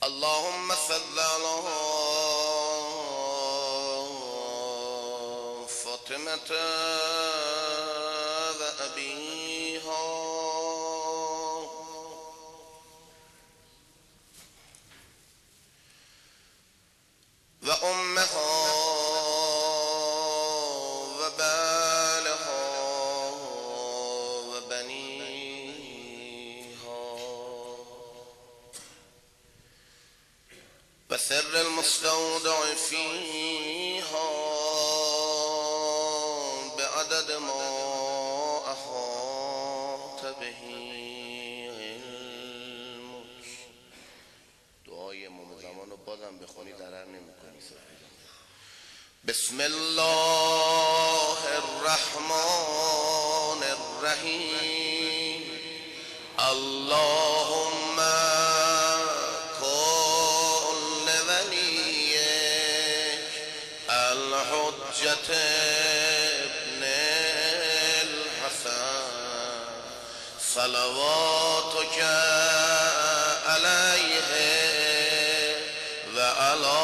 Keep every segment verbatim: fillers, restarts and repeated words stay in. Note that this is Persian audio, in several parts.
اللهم صل على فاطمة وأبيها وأمها وبالها وبنيها وسر المستودع فيها بعدد ما أحاط به علمك. دعای امام زمان رو بازم بخونی ضرر نمی‌کنی. بسم الله الرحمن الرحیم. اللهم كن لوليك الحجة ابن الحسن صلواتك عليه وعلى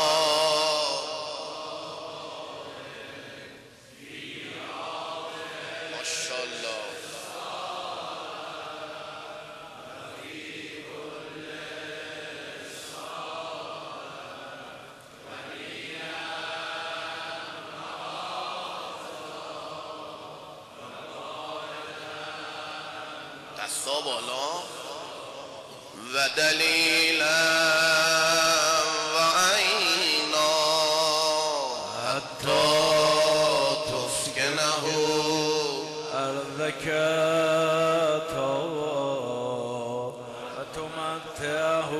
دستا بالا و دلیلا و عینا حتی تسکنه ارضک تا و تمتعه.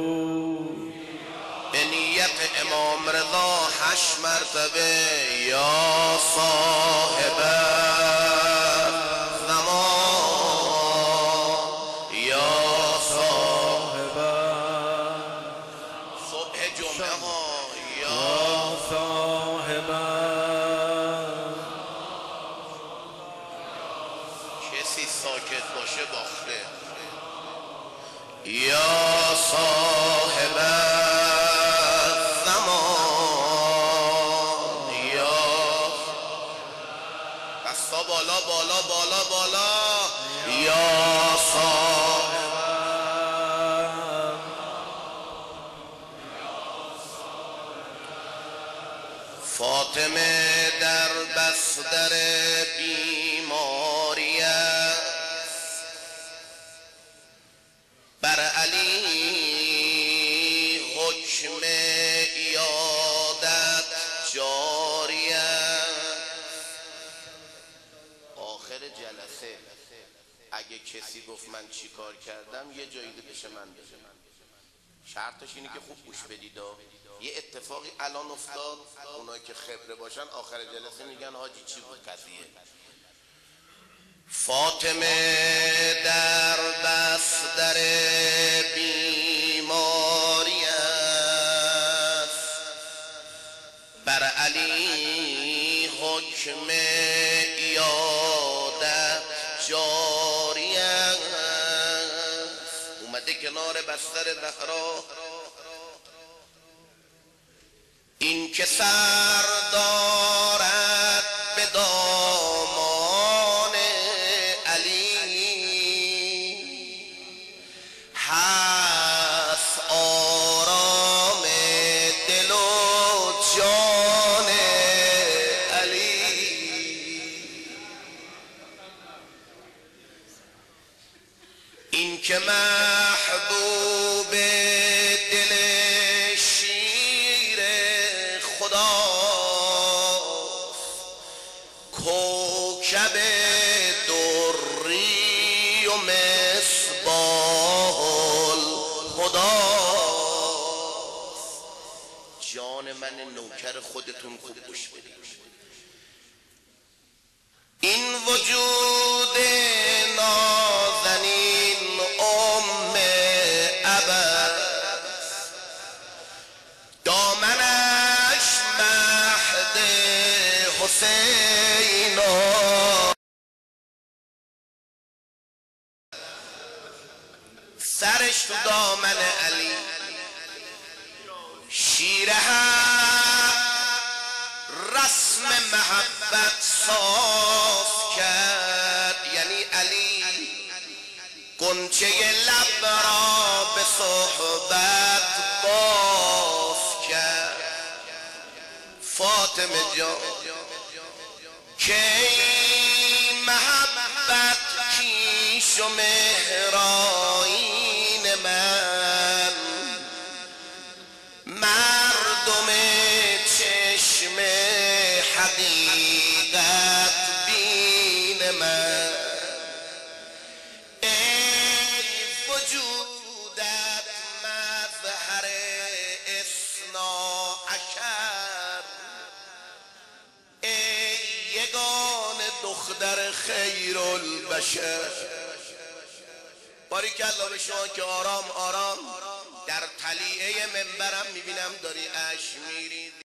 به نیت امام رضا هشت مرتبه یا صاحب ساکت باشه باخته. یا صاحب زمان یا دستا بالا بالا بالا بالا یا صاحب فاطمه در بستر بیماری بر علی حکم ایادت جاری است. آخر جلسه اگه کسی گفت من چی کار کردم یه جایی بشه من بشه. شرطش اینه که خوب گوش بدید. یه اتفاقی الان افتاد، اونایی که خبره باشن آخر جلسه میگن حاجی چی بود قضیه. فاطمه در بستر بیماری است، بر علی حکم ایادت جاری است. اومده کنار بستر زهرا، این که سر دارد به دامان هست آرام دل و جان علی. این که محبوب دل شیر خداست، کوکب دری و مصباح خداست. جان من نوکر خودتون خوب گوش بدید. این وجود نازنین ام ابد، دامنش مهد حسین سرش تو دامن علی. محبت صاف کرد، یعنی علی غنچه لب را به صحبت باز کرد. فاطمه جان کی محبت کیش و مهرآیین من، مردم چشم حقیقت بین من. ای وجودت مظهر اثنا عشر، ای یگان دختر خیر البشر. باریکالله به شما که آرام آرام در طلیعه منبرم میبینم داری اشک میریزی.